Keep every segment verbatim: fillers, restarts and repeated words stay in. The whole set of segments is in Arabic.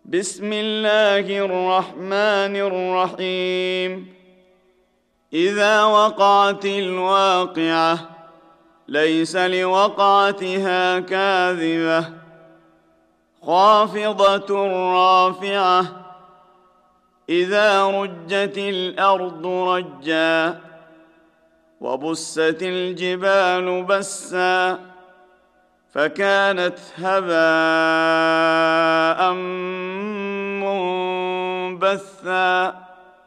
بسم الله الرحمن الرحيم. إذا وقعت الواقعة ليس لوقعتها كاذبة خافضة رافعة إذا رجت الأرض رجا وبست الجبال بسا فكانت هباء منبثا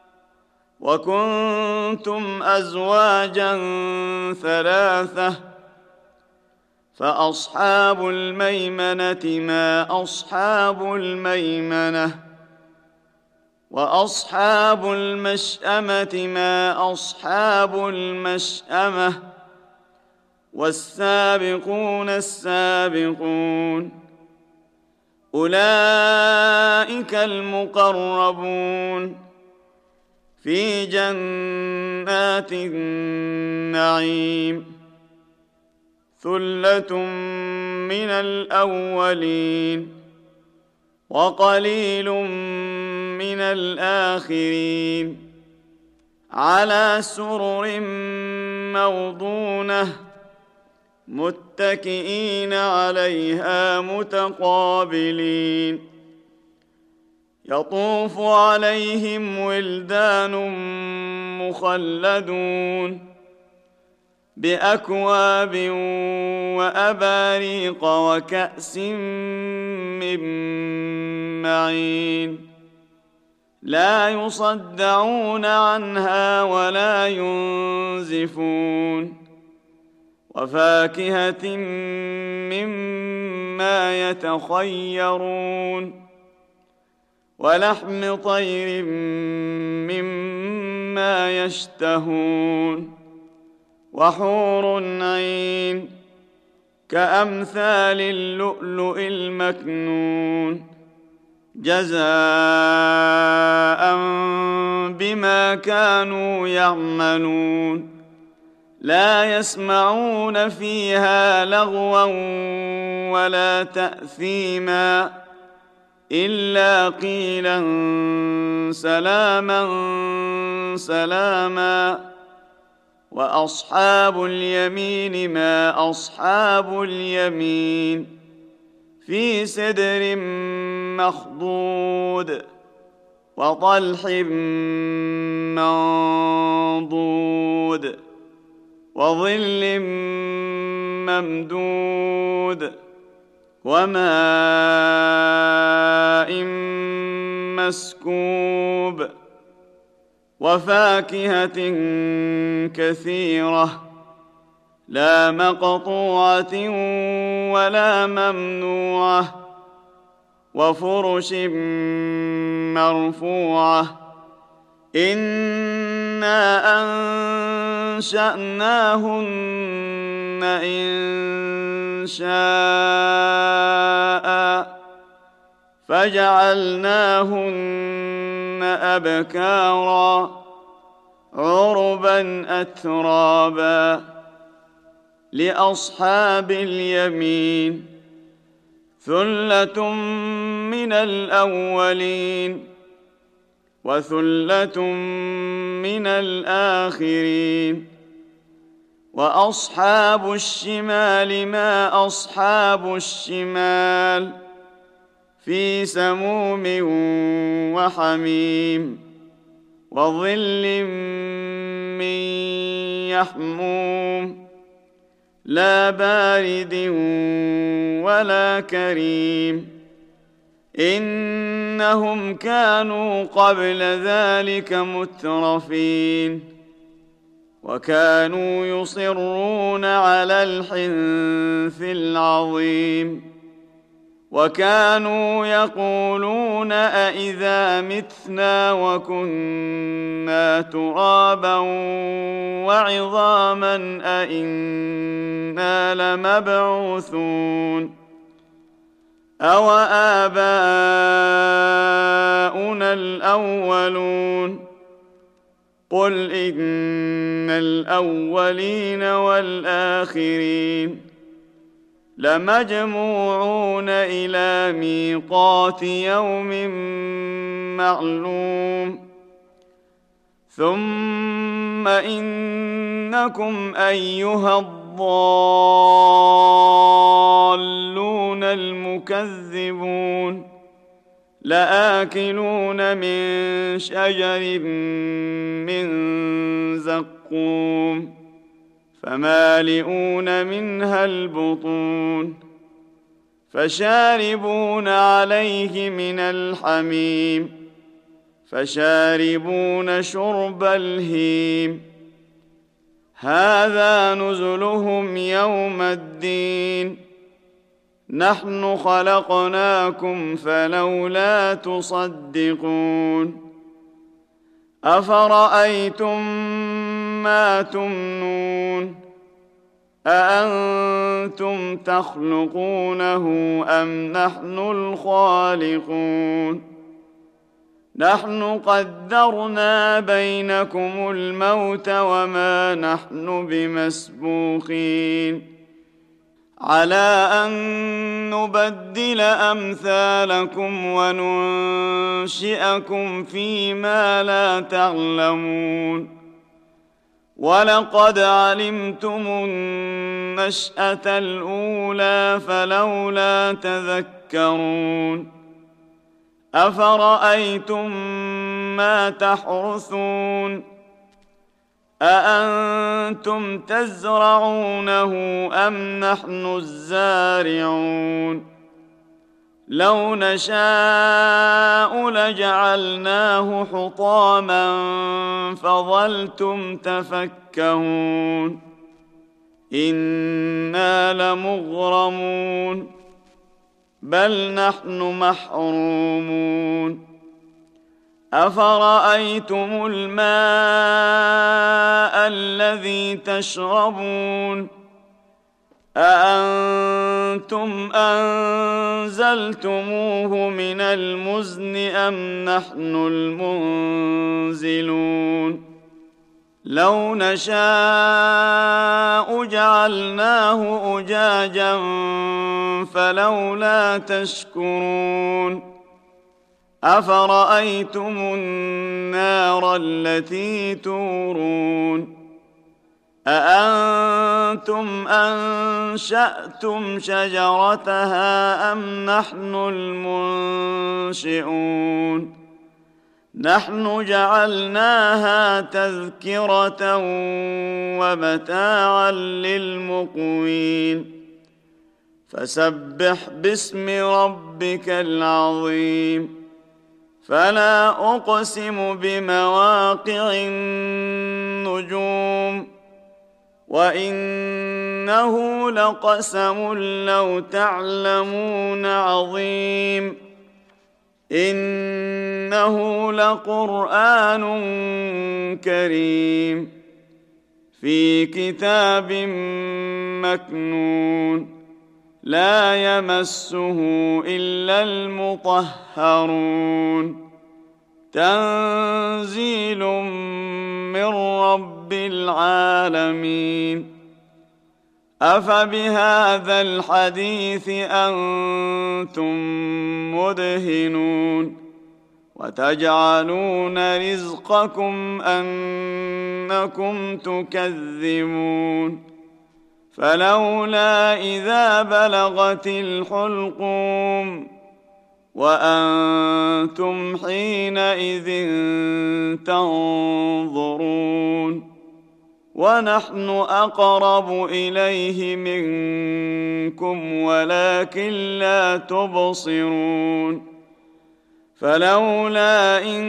وكنتم أزواجا ثلاثة فأصحاب الميمنة ما أصحاب الميمنة وأصحاب المشأمة ما أصحاب المشأمة والسابقون السابقون أولئك المقربون في جنات النعيم ثلة من الأولين وقليل من الآخرين على سرر موضونة متكئين عليها متقابلين يطوف عليهم ولدان مخلدون بأكواب وأباريق وكأس من معين لا يصدعون عنها ولا ينزفون وفاكهة مما يتخيرون ولحم طير مما يشتهون وحور عين كأمثال اللؤلؤ المكنون جزاء بما كانوا يعملون لا يسمعون فيها لغوا ولا تأثيما إلا قيلا سلاما سلاما وأصحاب اليمين ما أصحاب اليمين في سدر مخضود وطلح منضود وظل ممدود وماء مسكوب وفاكهة كثيرة لا مقطوعة ولا ممنوعة وفرش مرفوعة إنا أنشأناهن إن شاء فجعلناهن أبكارا عربا أترابا لأصحاب اليمين ثلة من الأولين وثلة من الآخرين وأصحاب الشمال ما أصحاب الشمال في سموم وحميم وظل من يحموم لا بارد ولا كريم إنهم كانوا قبل ذلك مترفين وكانوا يصرون على الحنث العظيم وكانوا يقولون أإذا متنا وكنا ترابا وعظاما أإنا لمبعوثون أو آباؤنا الأولون قل إن الأولين والآخرين لمجموعون إلى ميقات يوم معلوم ثم إنكم أيها الضالون المكذبون لآكلون من شجر من زقوم فمالئون منها البطون فشاربون عليه من الحميم فشاربون شرب الهيم هذا نزلهم يوم الدين نحن خلقناكم فلولا تصدقون أفرأيتم ما تمنون أأنتم تخلقونه أم نحن الخالقون نحن قدرنا بينكم الموت وما نحن بمسبوقين على أن نبدل أمثالكم وننشئكم فيما لا تعلمون ولقد علمتم النشأة الأولى فلولا تذكرون أفرأيتم ما تحرثون أأنتم تزرعونه أم نحن الزارعون لو نشاء لجعلناه حطاما فظلتم تفكهون إنا لمغرمون بل نحن محرومون أفرأيتم الماء الذي تشربون أأنتم أنزلتموه من المزن أم نحن المنزلون لو نشاء جعلناه أجاجا فلولا تشكرون أفرأيتم النار التي تورون أأنتم أنشأتم شجرتها أم نحن المنشئون نحن جعلناها تذكرة ومتاعا للمقوين فسبح باسم ربك العظيم فلا أقسم بمواقع النجوم وإنه لقسم لو تعلمون عظيم إنه لقرآن كريم في كتاب مكنون لا يمسه إلا المطهرون تنزيل من رب العالمين أفبهذا الحديث أنتم مدهنون وتجعلون رزقكم أنكم تكذبون فلولا إذا بلغت الحلقوم وأنتم حينئذ تنظرون ونحن أقرب إليه منكم ولكن لا تبصرون فلولا إن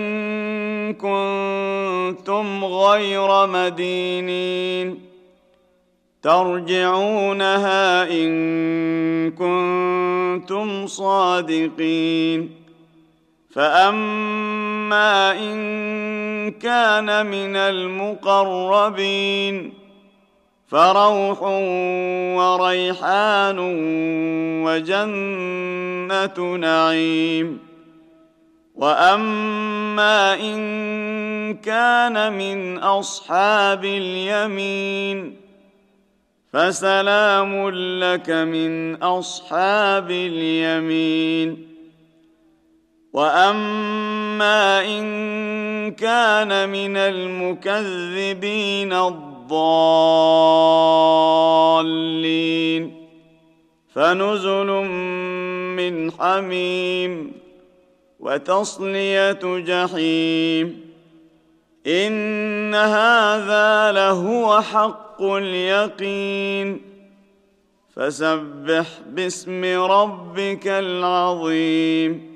كنتم غير مدينين ترجعونها إن كنتم صادقين فأما إن كان من المقربين فروح وريحان وجنة نعيم وأما إن كان من أصحاب اليمين فسلام لك من أصحاب اليمين. وأما إن كان من المكذبين الضالين فنزل من حميم وتصلية جحيم. إن هذا لهو حق اليقين. فسبح باسم ربك العظيم.